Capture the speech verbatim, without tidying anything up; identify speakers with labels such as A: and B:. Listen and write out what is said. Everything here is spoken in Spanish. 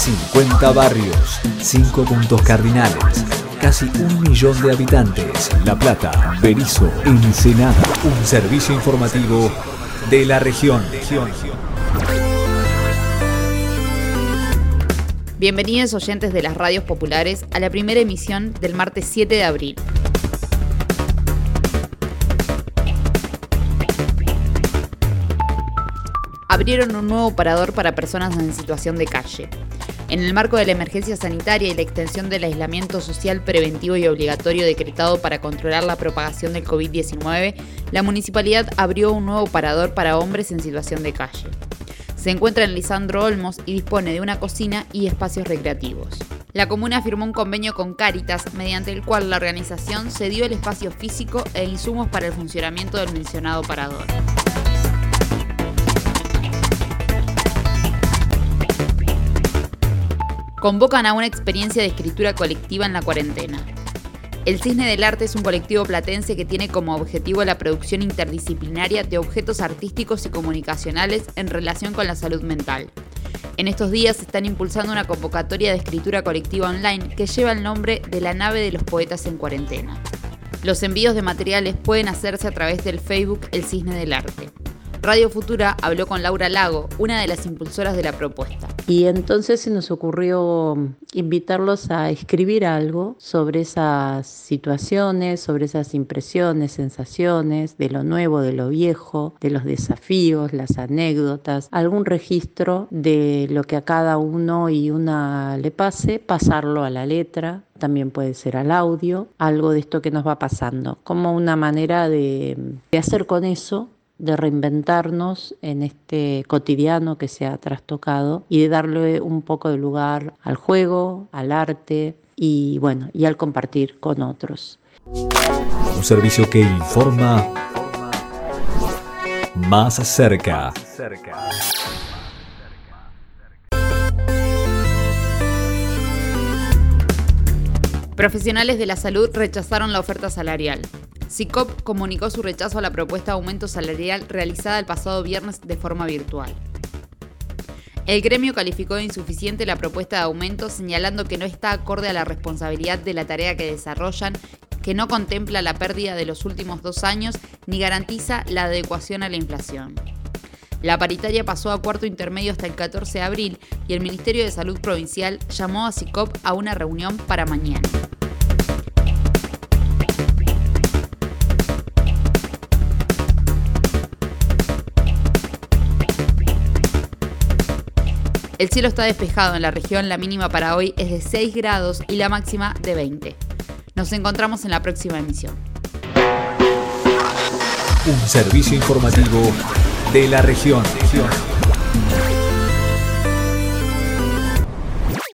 A: cincuenta barrios, cinco puntos cardinales, casi un millón de habitantes. La Plata, Berisso, Ensenada. Un servicio informativo de la región.
B: Bienvenidos oyentes de las radios populares a la primera emisión del martes siete de abril. Abrieron un nuevo parador para personas en situación de calle. En el marco de la emergencia sanitaria y la extensión del aislamiento social preventivo y obligatorio decretado para controlar la propagación del covid diecinueve, la municipalidad abrió un nuevo parador para hombres en situación de calle. Se encuentra en Lisandro Olmos y dispone de una cocina y espacios recreativos. La comuna firmó un convenio con Cáritas, mediante el cual la organización cedió el espacio físico e insumos para el funcionamiento del mencionado parador. Convocan a una experiencia de escritura colectiva en la cuarentena. El Cisne del Arte es un colectivo platense que tiene como objetivo la producción interdisciplinaria de objetos artísticos y comunicacionales en relación con la salud mental. En estos días se están impulsando una convocatoria de escritura colectiva online que lleva el nombre de La Nave de los Poetas en Cuarentena. Los envíos de materiales pueden hacerse a través del Facebook El Cisne del Arte. Radio Futura habló con Laura Lago, una de las impulsoras de la propuesta.
C: Y entonces se nos ocurrió invitarlos a escribir algo sobre esas situaciones, sobre esas impresiones, sensaciones, de lo nuevo, de lo viejo, de los desafíos, las anécdotas, algún registro de lo que a cada uno y una le pase, pasarlo a la letra. También puede ser al audio, algo de esto que nos va pasando, como una manera de, de hacer con eso, de reinventarnos en este cotidiano que se ha trastocado y de darle un poco de lugar al juego, al arte y bueno, y al compartir con otros.
A: Un servicio que informa más cerca.
B: Profesionales de la salud rechazaron la oferta salarial. SICOP comunicó su rechazo a la propuesta de aumento salarial realizada el pasado viernes de forma virtual. El gremio calificó de insuficiente la propuesta de aumento, señalando que no está acorde a la responsabilidad de la tarea que desarrollan, que no contempla la pérdida de los últimos dos años ni garantiza la adecuación a la inflación. La paritaria pasó a cuarto intermedio hasta el catorce de abril y el Ministerio de Salud Provincial llamó a SICOP a una reunión para mañana. El cielo está despejado en la región, la mínima para hoy es de seis grados y la máxima de veinte. Nos encontramos en la próxima emisión.
A: Un servicio informativo de la región.